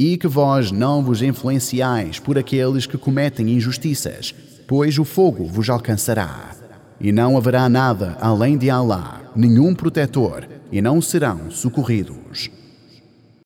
e que vós não vos influenciais por aqueles que cometem injustiças, pois o fogo vos alcançará. E não haverá nada além de Alá, nenhum protetor, e não serão socorridos.